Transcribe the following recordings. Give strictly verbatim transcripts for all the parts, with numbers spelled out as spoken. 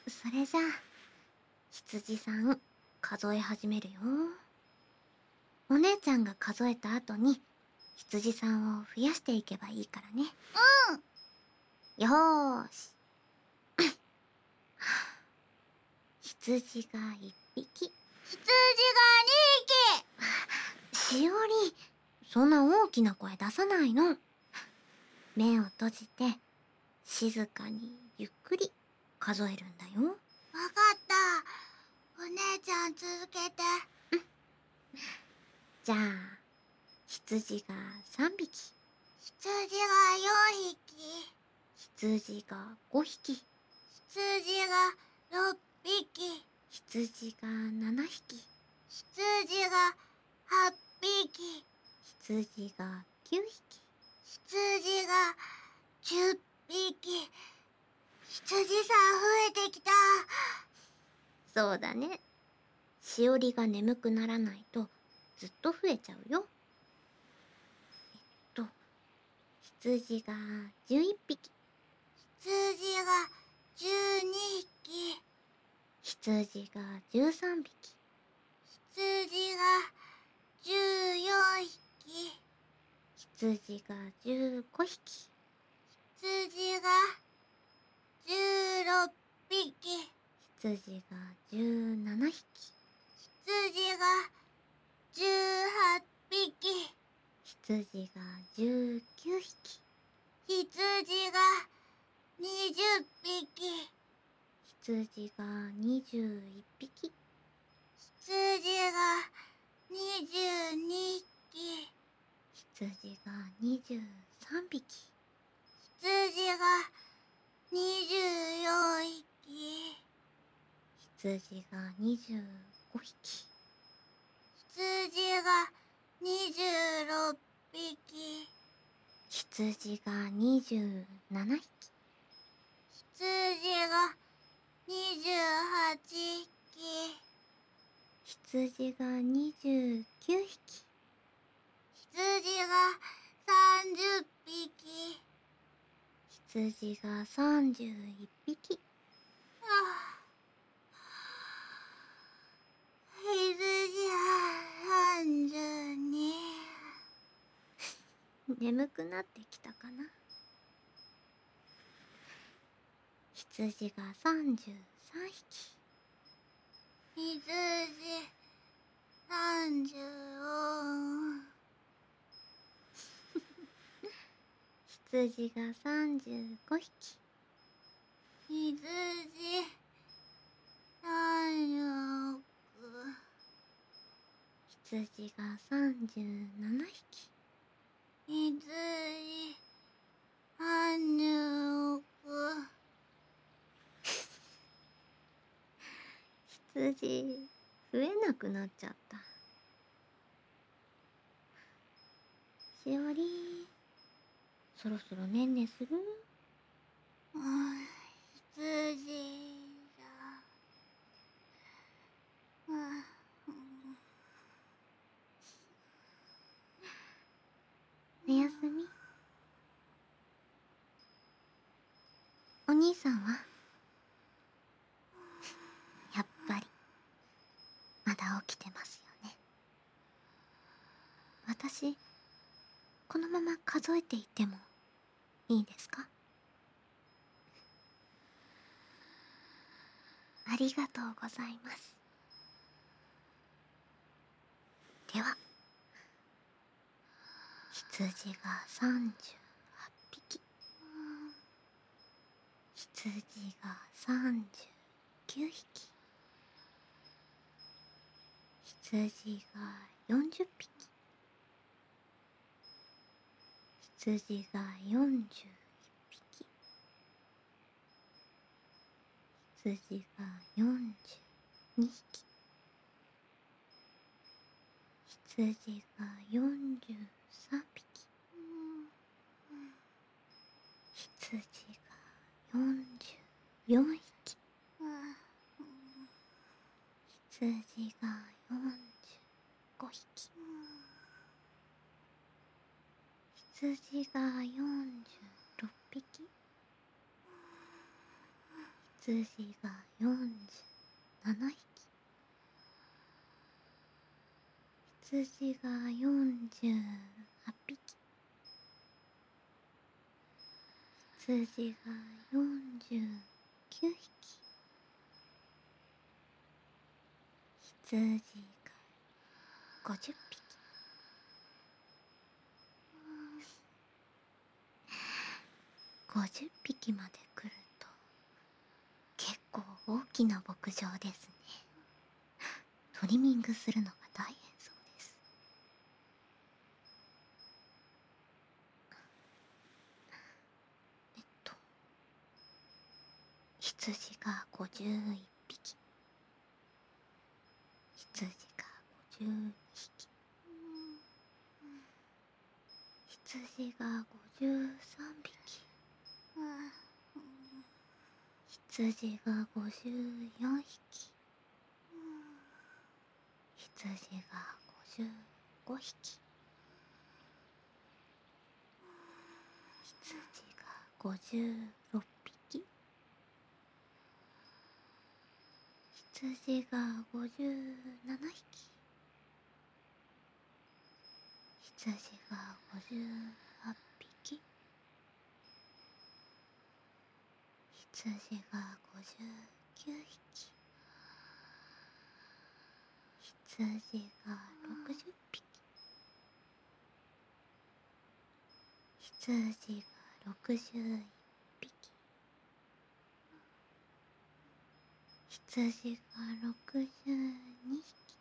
それじゃあ羊さん数え始めるよ。お姉ちゃんが数えた後に羊さんを増やしていけばいいからね。 うん。 よーし。羊が一匹。 羊がにしおり、そんな大きな声出さないの。目を閉じて静かにゆっくり数えるんだよ。 わかった。お姉ちゃん続けて。 じゃあ羊がさんびき、 羊がよんひき、 羊がごひき、 羊がろっぴき、 羊がななひき、 羊がはっぴき、 羊がきゅうひき、 羊がじゅっぴき。羊さん増えてきた。 そうだね。しおりが眠くならないとずっと増えちゃうよ。えっと羊がじゅういっぴき、 羊がじゅうにひき、 羊がじゅうさんびき、 羊がじゅうよんひき、 羊がじゅうごひき、 羊がじゅうろっぴき、 羊がじゅうななひき、 羊がじゅうはっぴき、 羊がじゅうきゅうひき、 羊がにじゅっぴき、 羊がにじゅういっぴき、 羊がにじゅうにひき、 羊がにじゅうさんびき、 羊がにじゅうよんひき、 羊がにじゅうごひき、 羊がにじゅうろっぴき、 羊がにじゅうななひき、 羊がにじゅうはちひき、 羊がにじゅうきゅうひき、 羊がさんじゅっぴき。 羊がさんじゅういっぴき。 はあ、羊がさんじゅうに。 眠くなってきたかな。羊がさんじゅうさんひき。 羊さんじゅうよん。 羊がさんじゅうごひき。 羊さんじゅうろく。 羊がさんじゅうななひき。 羊さんじゅうろく。 羊増えなくなっちゃった。しおり、そろそろねんねする？ うん、羊だ。うん、 寝やすみ。お兄さんはやっぱりまだ起きてますよね。私このまま数えていてもいいですか？ありがとうございます。では羊がさんじゅうはっぴき、羊がさんじゅうきゅうひき、羊がよんじゅっぴき、羊がよんじゅういっぴき、羊がよんじゅうにひき、羊がよんじゅうさんびき、羊がよんじゅうよんひき、羊がよんじゅうごひき、羊がよんじゅうろっぴき、羊がよんじゅうななひき、羊がよんじゅうはっぴき、羊がよんじゅうきゅうひき、羊がごじゅっぴき。ごじゅっぴきまで来ると結構大きな牧場ですね。トリミングするのが大変そうです。えっと羊がごじゅういっぴき、羊がごじゅうにひき、羊がごじゅうさんびき、羊がごじゅうよんひき、羊がごじゅうごひき、羊がごじゅうろっぴき、羊がごじゅうななひき、羊がごじゅうはっぴき、羊がごじゅうきゅうひき、羊がろくじゅっぴき、羊がろくじゅういっぴき、羊がろくじゅうにひき、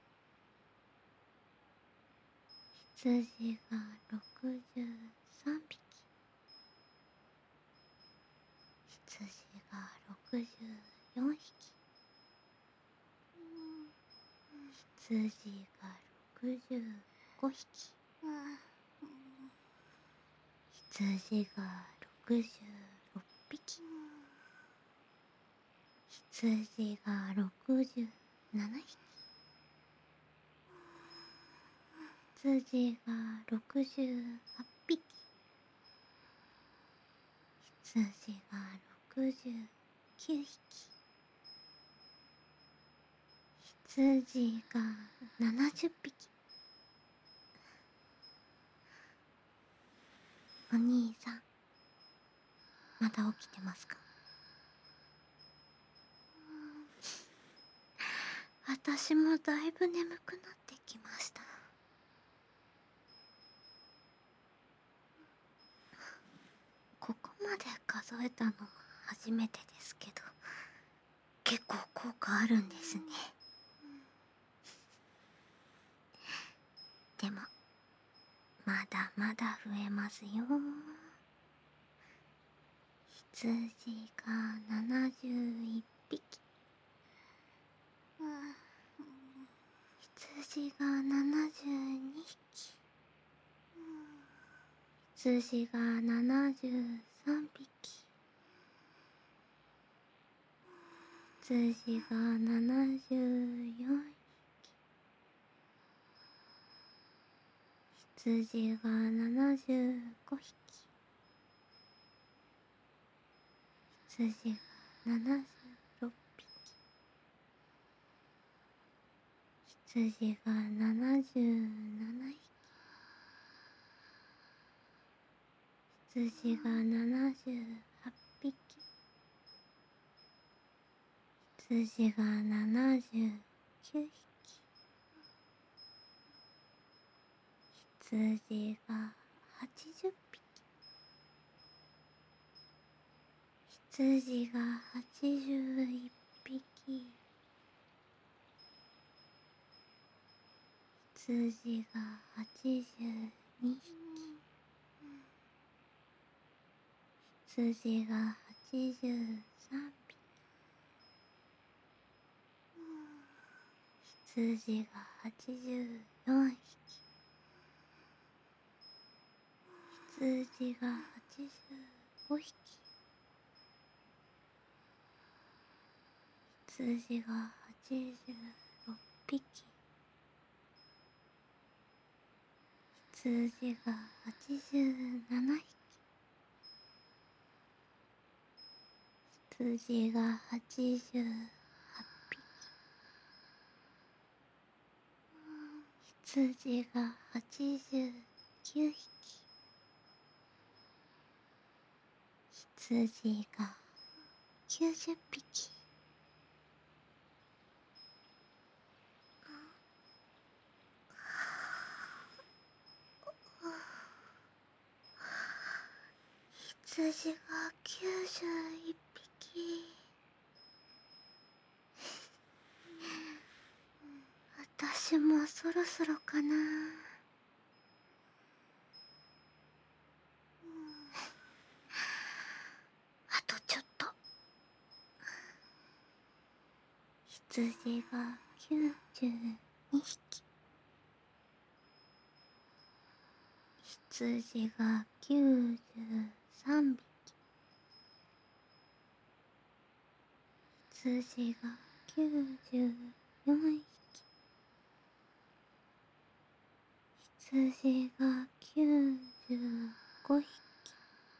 羊がろくじゅうさんびき、羊がろくじゅうよんひき、羊がろくじゅうごひき、羊がろくじゅうろっぴき、羊がろくじゅうななひき、羊がろくじゅうはっぴき、羊がろくじゅうきゅうひき、羊がななじゅっぴき。お兄さん、まだ起きてますか？私もだいぶ眠くなってきました。ここまで数えたのは初めてですけど、結構効果あるんですね。でもまだまだ増えますよ。羊がななじゅういっぴき、羊がななじゅうにひき、羊がななじゅうさんびき、羊がななじゅうよんひき、羊がななじゅうごひき、羊がななじゅうろっぴき、羊がななじゅうななひき、羊がななじゅうはっぴき、羊がななじゅうきゅうひき、羊がはちじゅっぴき、羊がはちじゅういっぴき、羊がはちじゅうにひき、羊がはちじゅうさんびき、羊がはちじゅうよんひき、羊がはちじゅうごひき、羊がはちじゅうろっぴき、羊がはちじゅうななひき、 羊がはちじゅうはっぴき、羊がはちじゅうきゅうひき、羊がきゅうじゅっぴき、羊がきゅうじゅういっぴき。私もそろそろかな。あとちょっと。羊がきゅうじゅうにひき、羊がきゅうじゅうさんびき、羊がきゅうじゅうよんひき、羊がきゅうじゅうごひき、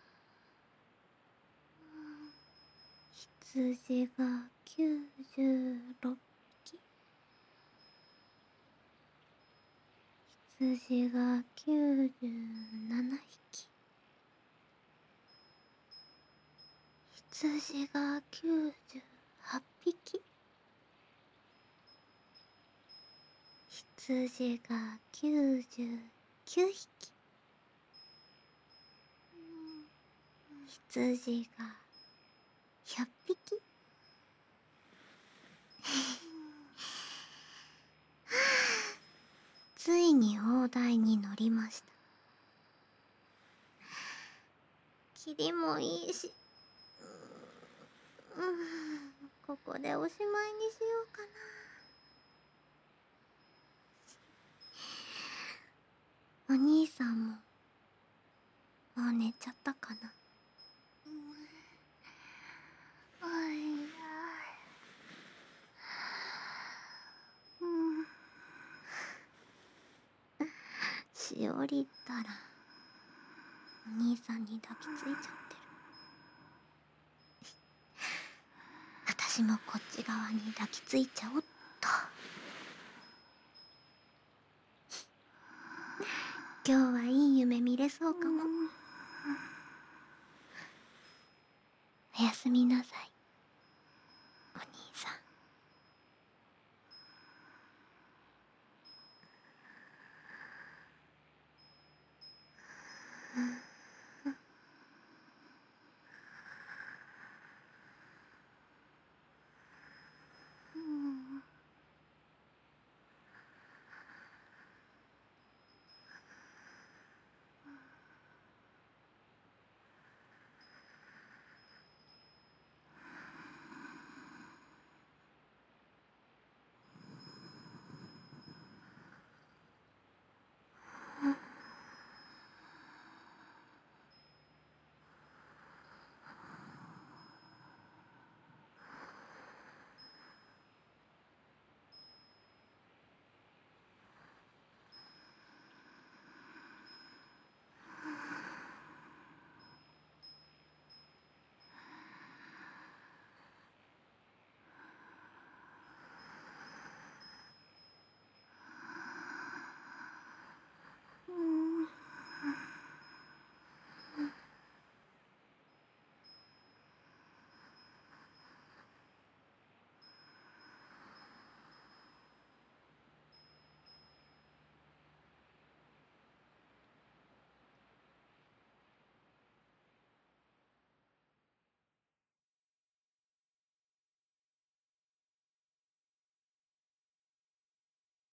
羊がきゅうじゅうろっぴき、羊がきゅうじゅうななひき、羊がきゅうじゅうはっぴき、羊がきゅうじゅうきゅうひき、羊がひゃっぴき。ついに大台に乗りました。霧もいいし、うーん、ここでおしまいにしようかな。お兄さんももう寝ちゃったかな。 おいうん。 しおりったらお兄さんに抱きついちゃってる。私もこっち側に抱きついちゃおっと。今日はいい夢見れそうかも。おやすみなさい。